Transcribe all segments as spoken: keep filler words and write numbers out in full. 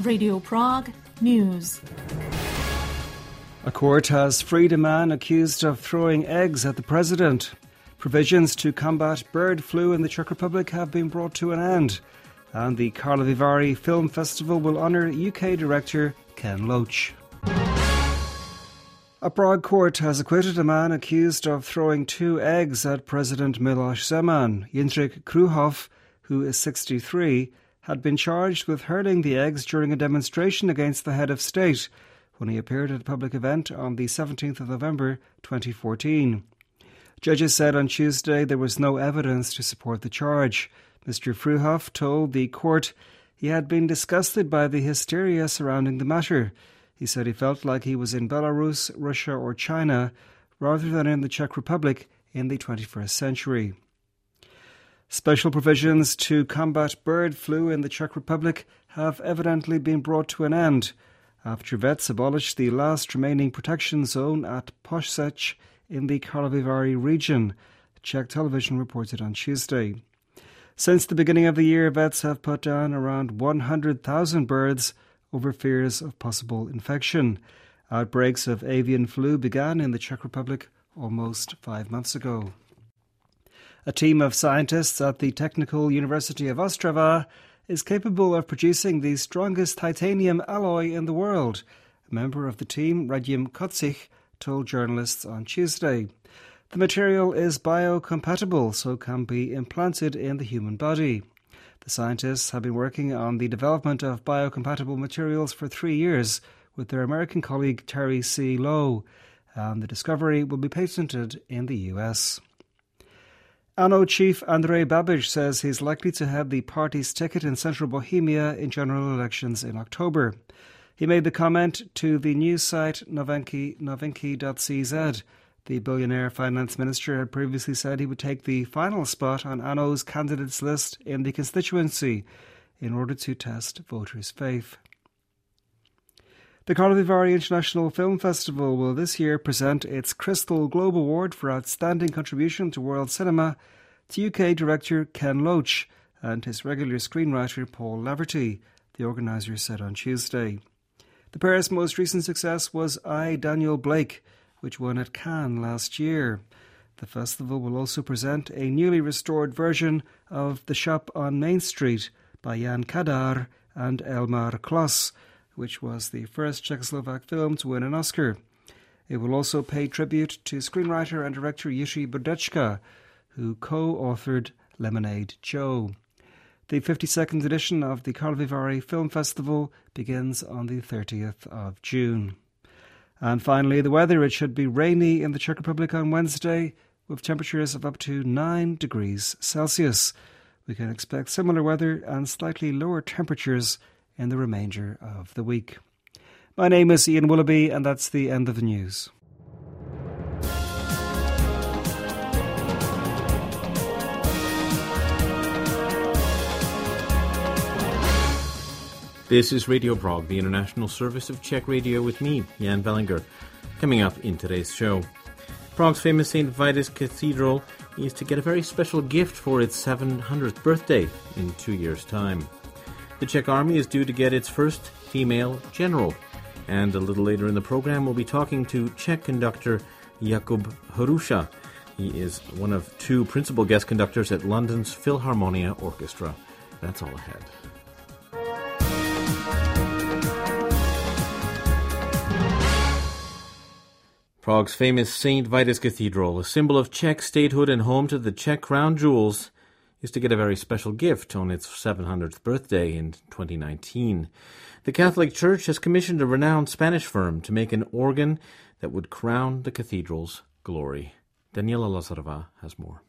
Radio Prague News. A court has freed a man accused of throwing eggs at the president. Provisions to combat bird flu in the Czech Republic have been brought to an end. And the Karlovy Vary Film Festival will honour U K director Ken Loach. A Prague court has acquitted a man accused of throwing two eggs at President Miloš Zeman. Jindřich Kruhov, who is sixty-three, had been charged with hurling the eggs during a demonstration against the head of state when he appeared at a public event on the seventeenth of November twenty fourteen. Judges said on Tuesday there was no evidence to support the charge. Mister Kruhov told the court he had been disgusted by the hysteria surrounding the matter. He said he felt like he was in Belarus, Russia or China rather than in the Czech Republic in the twenty-first century. Special provisions to combat bird flu in the Czech Republic have evidently been brought to an end after vets abolished the last remaining protection zone at Pošeť in the Karlovy Vary region, Czech television reported on Tuesday. Since the beginning of the year, vets have put down around one hundred thousand birds over fears of possible infection. Outbreaks of avian flu began in the Czech Republic almost five months ago. A team of scientists at the Technical University of Ostrava is capable of producing the strongest titanium alloy in the world. A member of the team, Radim Kocich, told journalists on Tuesday. The material is biocompatible, so can be implanted in the human body. The scientists have been working on the development of biocompatible materials for three years with their American colleague Terry C. Lowe, and the discovery will be patented in the U S. ANO chief Andrej Babiš says he's likely to have the party's ticket in central Bohemia in general elections in October. He made the comment to the news site novinky dot c z. The billionaire finance minister had previously said he would take the final spot on ANO's candidates list in the constituency in order to test voters' faith. The Karlovy Vary International Film Festival will this year present its Crystal Globe Award for Outstanding Contribution to World Cinema to U K director Ken Loach and his regular screenwriter Paul Laverty, the organisers said on Tuesday. The pair's most recent success was I, Daniel Blake, which won at Cannes last year. The festival will also present a newly restored version of The Shop on Main Street by Jan Kadar and Elmar Klos, which was the first Czechoslovak film to win an Oscar. It will also pay tribute to screenwriter and director Jiří Brdečka, who co-authored Lemonade Joe. The fifty-second edition of the Karlovy Vary Film Festival begins on the thirtieth of June. And finally, the weather. It should be rainy in the Czech Republic on Wednesday, with temperatures of up to nine degrees Celsius. We can expect similar weather and slightly lower temperatures in the remainder of the week. My name is Ian Willoughby, and that's the end of the news. This is Radio Prague, the international service of Czech radio with me, Jan Bellinger. Coming up in today's show, Prague's famous Saint Vitus Cathedral is to get a very special gift for its seven hundredth birthday in two years' time. The Czech Army is due to get its first female general. And a little later in the program, we'll be talking to Czech conductor Jakub Hruša. He is one of two principal guest conductors at London's Philharmonia Orchestra. That's all ahead. Prague's famous Saint Vitus Cathedral, a symbol of Czech statehood and home to the Czech crown jewels, is to get a very special gift on its seven hundredth birthday in twenty nineteen. The Catholic Church has commissioned a renowned Spanish firm to make an organ that would crown the cathedral's glory. Daniela Lazarova has more.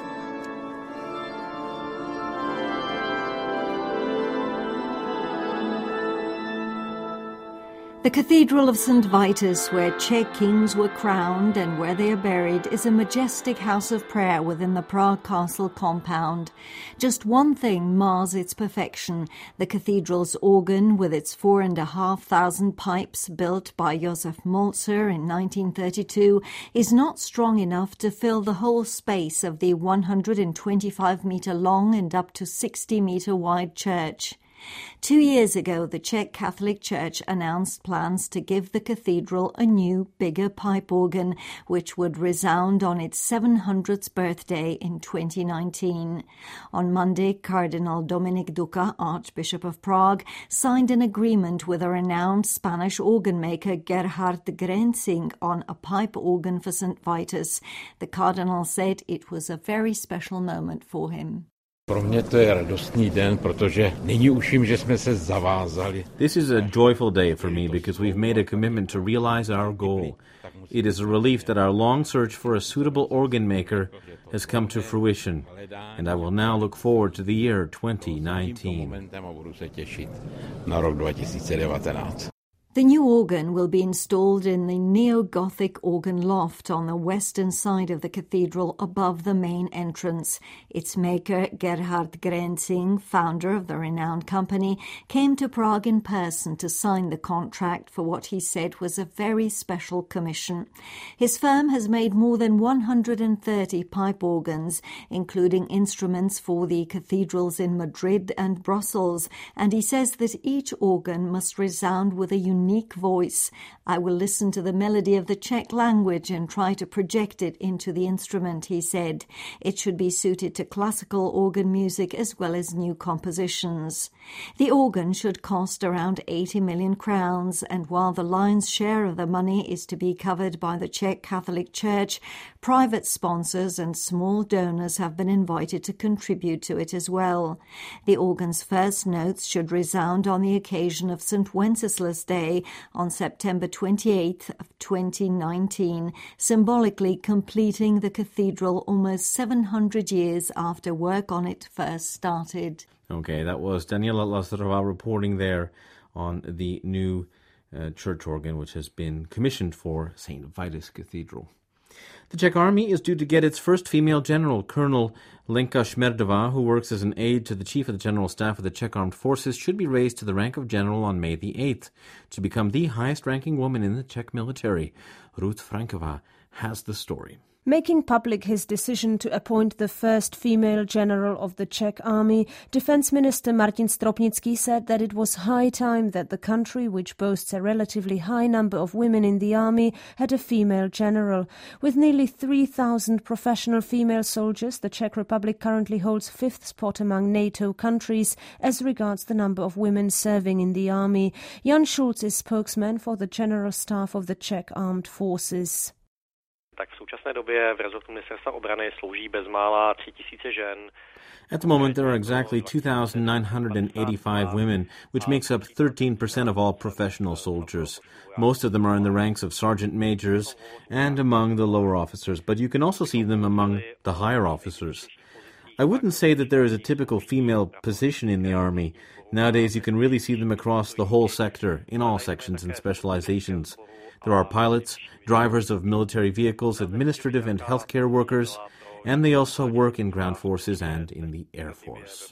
The Cathedral of Saint Vitus, where Czech kings were crowned and where they are buried, is a majestic house of prayer within the Prague Castle compound. Just one thing mars its perfection. The cathedral's organ, with its four and a half thousand pipes built by Josef Molzer in nineteen thirty-two, is not strong enough to fill the whole space of the one hundred twenty-five metre long and up to sixty metre wide church. Two years ago, the Czech Catholic Church announced plans to give the cathedral a new, bigger pipe organ, which would resound on its seven hundredth birthday in twenty nineteen. On Monday, Cardinal Dominik Duka, Archbishop of Prague, signed an agreement with a renowned Spanish organ maker Gerhard Grenzing on a pipe organ for Saint Vitus. The Cardinal said it was a very special moment for him. This is a joyful day for me because we've made a commitment to realize our goal. It is a relief that our long search for a suitable organ maker has come to fruition, and I will now look forward to the year twenty nineteen. The new organ will be installed in the neo-Gothic organ loft on the western side of the cathedral above the main entrance. Its maker, Gerhard Grenzing, founder of the renowned company, came to Prague in person to sign the contract for what he said was a very special commission. His firm has made more than one hundred thirty pipe organs, including instruments for the cathedrals in Madrid and Brussels, and he says that each organ must resound with a unique unique voice. I will listen to the melody of the Czech language and try to project it into the instrument, he said. It should be suited to classical organ music as well as new compositions. The organ should cost around eighty million crowns, and while the lion's share of the money is to be covered by the Czech Catholic Church, private sponsors and small donors have been invited to contribute to it as well. The organ's first notes should resound on the occasion of Saint Wenceslas Day on September twenty-eighth of twenty nineteen, symbolically completing the cathedral almost seven hundred years after work on it first started. Okay, that was Daniela Lazarova reporting there on the new uh, church organ which has been commissioned for Saint Vitus Cathedral. The Czech Army is due to get its first female general, Colonel Lenka Šmerdová, who works as an aide to the Chief of the General Staff of the Czech Armed Forces, should be raised to the rank of general on May the eighth to become the highest-ranking woman in the Czech military. Ruth Franková has the story. Making public his decision to appoint the first female general of the Czech army, Defense Minister Martin Stropnický said that it was high time that the country, which boasts a relatively high number of women in the army, had a female general. With nearly three thousand professional female soldiers, the Czech Republic currently holds fifth spot among NATO countries as regards the number of women serving in the army. Jan Schulz is spokesman for the General Staff of the Czech Armed Forces. Tak v současné době v rezortu ministerstva obrany slouží bezmála tři tisíce žen. At the moment, there are exactly two thousand nine hundred eighty-five women, which makes up thirteen percent of all professional soldiers. Most of them are in the ranks of sergeant majors and among the lower officers, but you can also see them among the higher officers. I wouldn't say that there is a typical female position in the army. Nowadays, you can really see them across the whole sector, in all sections and specializations. There are pilots, drivers of military vehicles, administrative and healthcare workers, and they also work in ground forces and in the Air Force.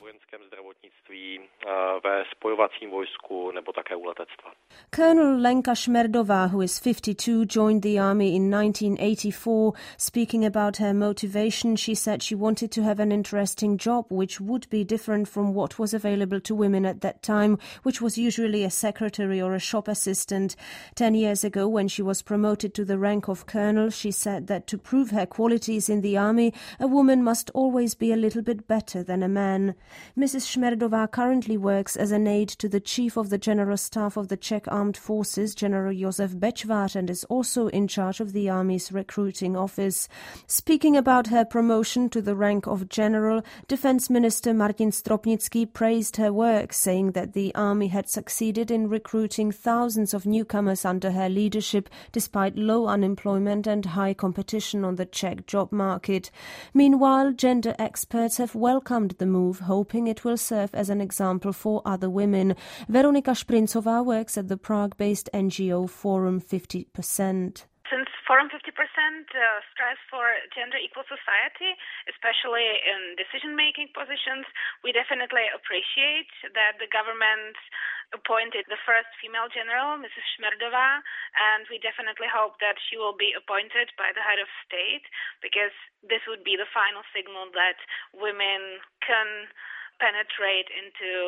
Colonel Lenka Šmerdová, who is fifty-two, joined the army in nineteen eighty-four. Speaking about her motivation, she said she wanted to have an interesting job which would be different from what was available to women at that time, which was usually a secretary or a shop assistant. Ten years ago, when she was promoted to the rank of colonel, she said that to prove her qualities in the army, a woman must always be a little bit better than a man. Missus Šmerdová currently works as an aide to the Chief of the General Staff of the Czech Armed Forces, General Josef Bečvář, and is also in charge of the Army's recruiting office. Speaking about her promotion to the rank of General, Defense Minister Martin Stropnický praised her work, saying that the Army had succeeded in recruiting thousands of newcomers under her leadership, despite low unemployment and high competition on the Czech job market. Meanwhile, gender experts have welcomed the move, hoping it will serve as an example for other women. Veronika Šprincová works at the Prague-based N G O Forum fifty percent. Since Forum fifty percent uh, strives for gender equal society, especially in decision-making positions, we definitely appreciate that the government appointed the first female general, Missus Šmerdová, and we definitely hope that she will be appointed by the head of state, because this would be the final signal that women can penetrate into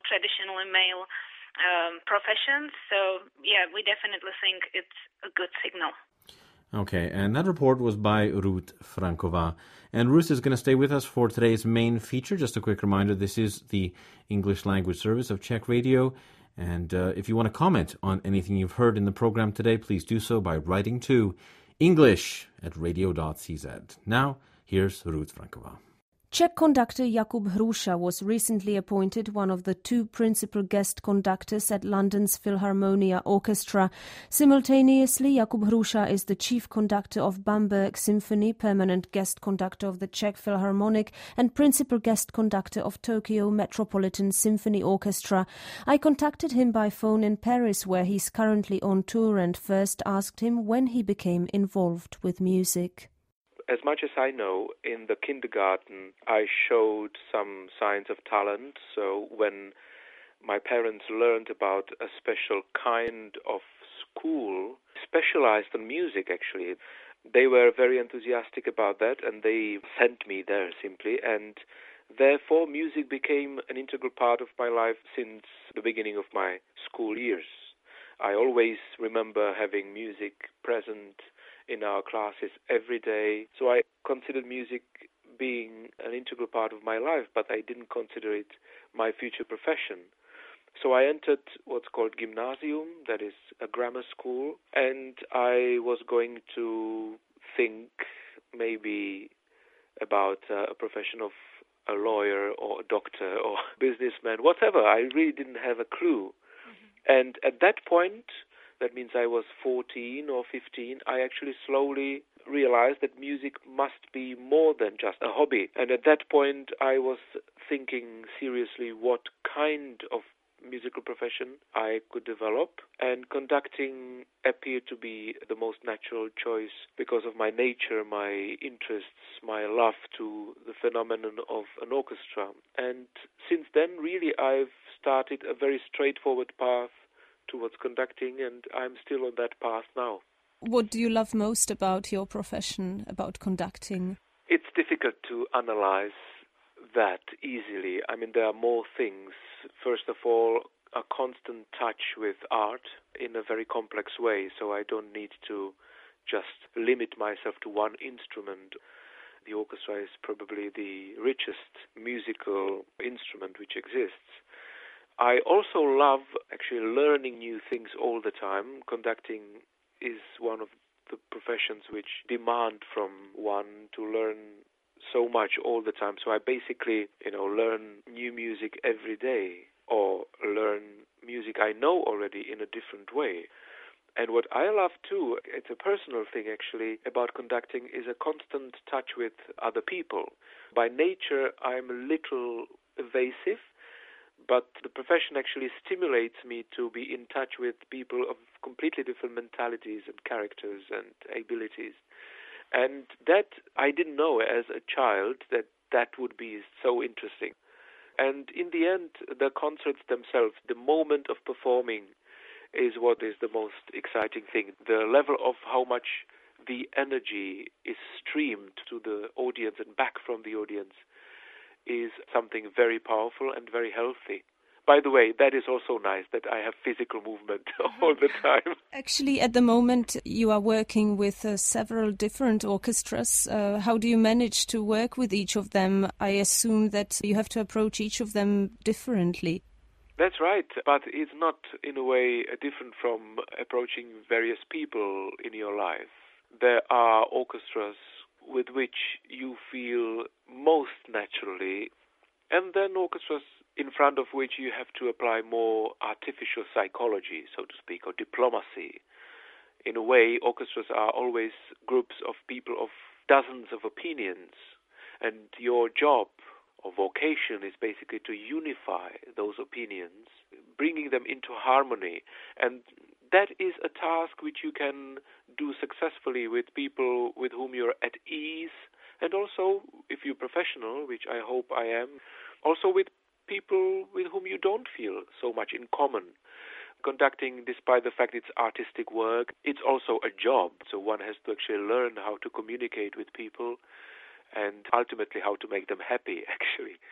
traditionally male um, professions. So, yeah, we definitely think it's a good signal. Okay, and that report was by Ruth Frankova. And Ruth is going to stay with us for today's main feature. Just a quick reminder, this is the English language service of Czech Radio. And uh, if you want to comment on anything you've heard in the program today, please do so by writing to English at radio dot c z. Now, here's Ruth Frankova. Czech conductor Jakub Hruša was recently appointed one of the two principal guest conductors at London's Philharmonia Orchestra. Simultaneously, Jakub Hruša is the chief conductor of Bamberg Symphony, permanent guest conductor of the Czech Philharmonic, and principal guest conductor of Tokyo Metropolitan Symphony Orchestra. I contacted him by phone in Paris, where he's currently on tour, and first asked him when he became involved with music. As much as I know, in the kindergarten, I showed some signs of talent. So when my parents learned about a special kind of school, specialized in music actually, they were very enthusiastic about that, and they sent me there simply. And therefore, music became an integral part of my life since the beginning of my school years. I always remember having music present in our classes every day. So I considered music being an integral part of my life, but I didn't consider it my future profession. So I entered what's called gymnasium, that is a grammar school, and I was going to think maybe about uh, a profession of a lawyer or a doctor or businessman, whatever. I really didn't have a clue. Mm-hmm. And at that point, that means I was fourteen or fifteen, I actually slowly realized that music must be more than just a hobby. And at that point, I was thinking seriously what kind of musical profession I could develop, and conducting appeared to be the most natural choice because of my nature, my interests, my love to the phenomenon of an orchestra. And since then, really, I've started a very straightforward path towards conducting, and I'm still on that path now. What do you love most about your profession, about conducting? It's difficult to analyze that easily. I mean, there are more things. First of all, a constant touch with art in a very complex way, so I don't need to just limit myself to one instrument. The orchestra is probably the richest musical instrument which exists. I also love actually learning new things all the time. Conducting is one of the professions which demand from one to learn so much all the time. So I basically, you know, learn new music every day, or learn music I know already in a different way. And what I love too, it's a personal thing actually, about conducting is a constant touch with other people. By nature, I'm a little evasive, but the profession actually stimulates me to be in touch with people of completely different mentalities and characters and abilities. And that I didn't know as a child that that would be so interesting. And in the end, the concerts themselves, the moment of performing, is what is the most exciting thing. The level of how much the energy is streamed to the audience and back from the audience is something very powerful and very healthy. By the way, that is also nice that I have physical movement all the time. Actually, at the moment, you are working with uh, several different orchestras. Uh, how do you manage to work with each of them? I assume that you have to approach each of them differently. That's right, but it's not in a way different from approaching various people in your life. There are orchestras with which you feel most naturally, and then orchestras in front of which you have to apply more artificial psychology, so to speak, or diplomacy. In a way, orchestras are always groups of people of dozens of opinions, and your job or vocation is basically to unify those opinions, bringing them into harmony. And that is a task which you can do successfully with people with whom you're at ease, and also, if you're professional, which I hope I am, also with people with whom you don't feel so much in common. Conducting, despite the fact it's artistic work, it's also a job. So one has to actually learn how to communicate with people and ultimately how to make them happy, actually.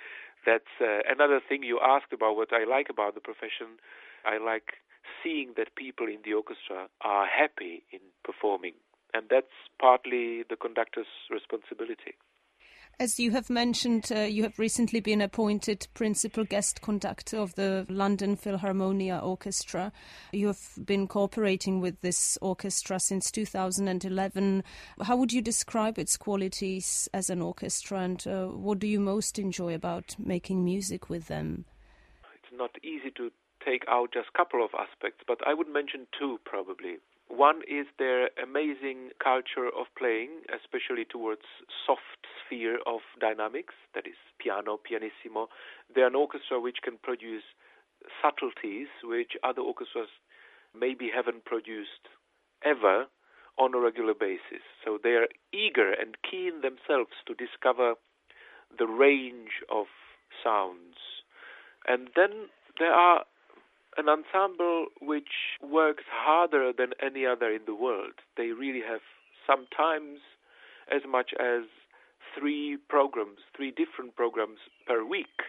That's uh, another thing you asked about what I like about the profession. I like seeing that people in the orchestra are happy in performing, and that's partly the conductor's responsibility. As you have mentioned, uh, you have recently been appointed principal guest conductor of the London Philharmonia Orchestra. You have been cooperating with this orchestra since two thousand eleven. How would you describe its qualities as an orchestra, and uh, what do you most enjoy about making music with them? It's not easy to take out just a couple of aspects, but I would mention two probably. One is their amazing culture of playing, especially towards soft sphere of dynamics, that is piano, pianissimo. They're an orchestra which can produce subtleties which other orchestras maybe haven't produced ever on a regular basis. So they're eager and keen themselves to discover the range of sounds. And then there are an ensemble which works harder than any other in the world. They really have sometimes as much as three programs, three different programs per week.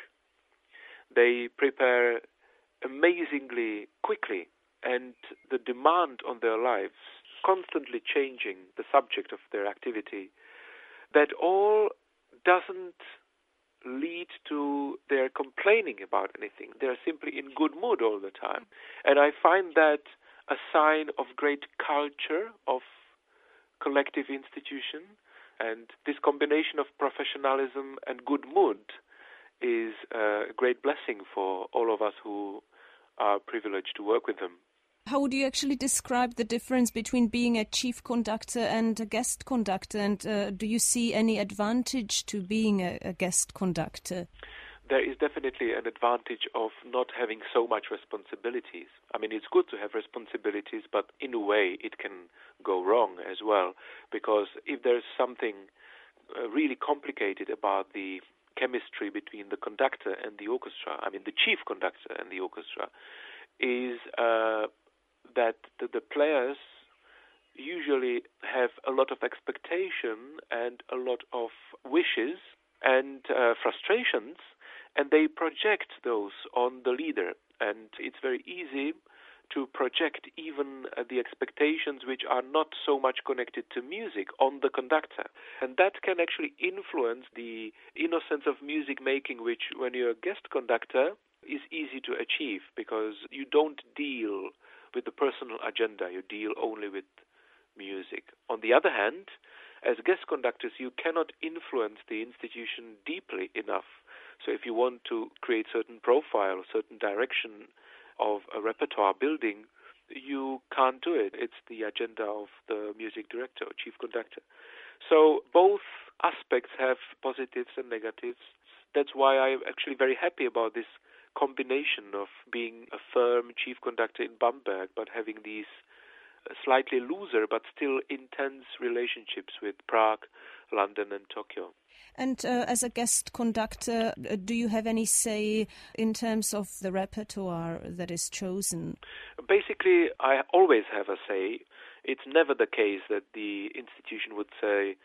They prepare amazingly quickly, and the demand on their lives, constantly changing the subject of their activity, that all doesn't lead to their complaining about anything. They're simply in good mood all the time. And I find that a sign of great culture, of collective institution, and this combination of professionalism and good mood is a great blessing for all of us who are privileged to work with them. How would you actually describe the difference between being a chief conductor and a guest conductor? And uh, do you see any advantage to being a, a guest conductor? There is definitely an advantage of not having so much responsibilities. I mean, it's good to have responsibilities, but in a way it can go wrong as well, because if there's something uh, really complicated about the chemistry between the conductor and the orchestra, I mean, the chief conductor and the orchestra, is uh, that the, the players usually have a lot of expectation and a lot of wishes and uh, frustrations, and they project those on the leader. And it's very easy to project even uh, the expectations which are not so much connected to music on the conductor. And that can actually influence the innocence of music making, which when you're a guest conductor is easy to achieve, because you don't deal with the personal agenda, you deal only with music. On the other hand, as guest conductors, you cannot influence the institution deeply enough. So if you want to create certain profile, certain direction of a repertoire building, you can't do it. It's the agenda of the music director or chief conductor. So both aspects have positives and negatives. That's why I'm actually very happy about this combination of being a firm chief conductor in Bamberg, but having these slightly looser but still intense relationships with Prague, London and Tokyo. And uh, as a guest conductor, do you have any say in terms of the repertoire that is chosen? Basically, I always have a say. It's never the case that the institution would say,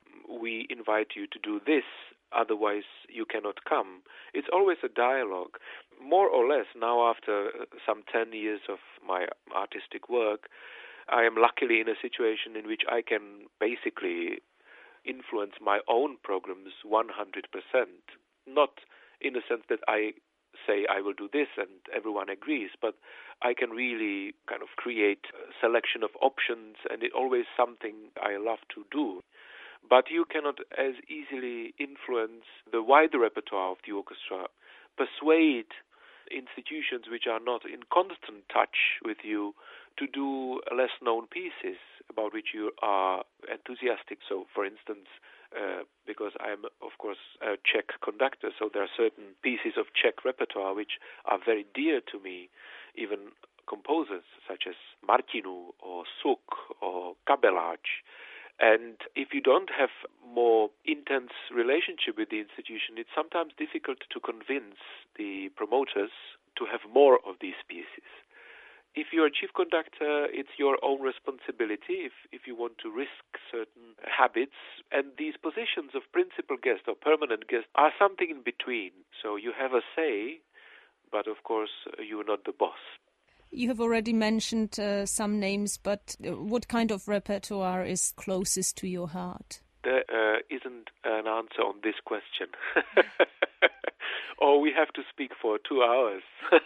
we invite you to do this, otherwise you cannot come. It's always a dialogue. More or less, now after some ten years of my artistic work, I am luckily in a situation in which I can basically influence my own programs one hundred percent. Not in the sense that I say I will do this and everyone agrees, but I can really kind of create a selection of options, and it's always something I love to do. But you cannot as easily influence the wider repertoire of the orchestra, persuade institutions which are not in constant touch with you to do less-known pieces about which you are enthusiastic. So, for instance, uh, because I'm, of course, a Czech conductor, so there are certain pieces of Czech repertoire which are very dear to me, even composers such as Martinu or Suk or Kabelaj. And if you don't have more intense relationship with the institution, it's sometimes difficult to convince the promoters to have more of these pieces. If you're a chief conductor, it's your own responsibility if, if you want to risk certain habits. And these positions of principal guest or permanent guest are something in between. So you have a say, but of course you're not the boss. You have already mentioned uh, some names, but what kind of repertoire is closest to your heart? There uh, isn't an answer on this question. Or we have to speak for two hours.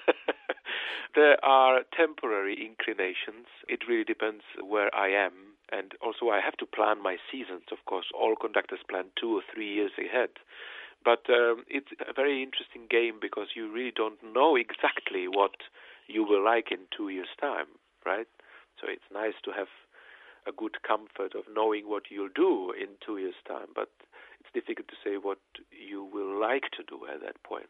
There are temporary inclinations. It really depends where I am. And also I have to plan my seasons, of course. All conductors plan two or three years ahead. But um, it's a very interesting game because you really don't know exactly what you will like in two years' time, right? So it's nice to have a good comfort of knowing what you'll do in two years' time, but it's difficult to say what you will like to do at that point.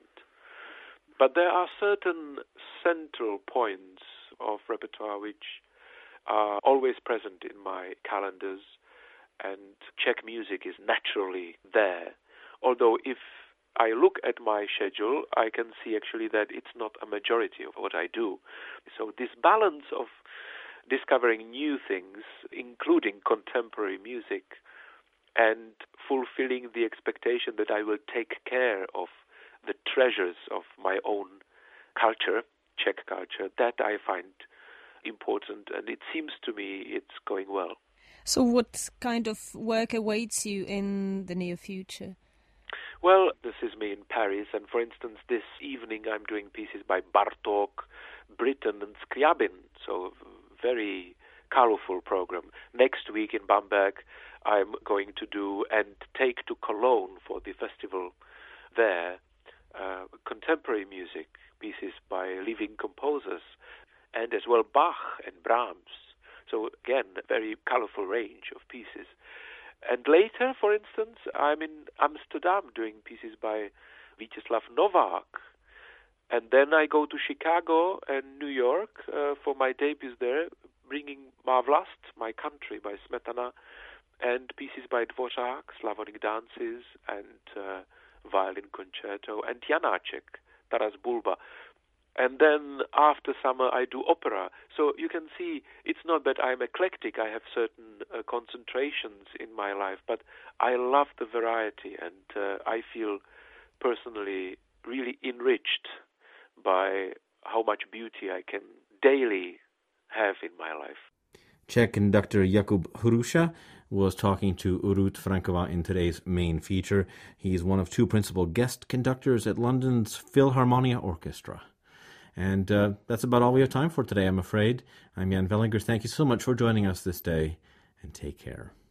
But there are certain central points of repertoire which are always present in my calendars, and Czech music is naturally there. Although if I look at my schedule, I can see actually that it's not a majority of what I do. So this balance of discovering new things, including contemporary music, and fulfilling the expectation that I will take care of the treasures of my own culture, Czech culture, that I find important, and it seems to me it's going well. So what kind of work awaits you in the near future? Well, this is me in Paris, and for instance, this evening I'm doing pieces by Bartók, Britten, and Scriabin, so very colorful program. Next week in Bamberg, I'm going to do and take to Cologne for the festival there uh, contemporary music, pieces by living composers, and as well Bach and Brahms. So again, a very colorful range of pieces. And later, for instance, I'm in Amsterdam doing pieces by Vítězslav Novák. And then I go to Chicago and New York uh, for my debuts there, bringing Má vlast, My Country by Smetana, and pieces by Dvořák, Slavonic Dances, and uh, Violin Concerto, and Janáček, Taras Bulba. And then after summer I do opera. So you can see it's not that I'm eclectic, I have certain uh, concentrations in my life, but I love the variety, and uh, I feel personally really enriched by how much beauty I can daily have in my life. Czech conductor Jakub Hruša was talking to Urut Frankova in today's main feature. He's one of two principal guest conductors at London's Philharmonia Orchestra. And uh, that's about all we have time for today, I'm afraid. I'm Jan Vellinger. Thank you so much for joining us this day, and take care.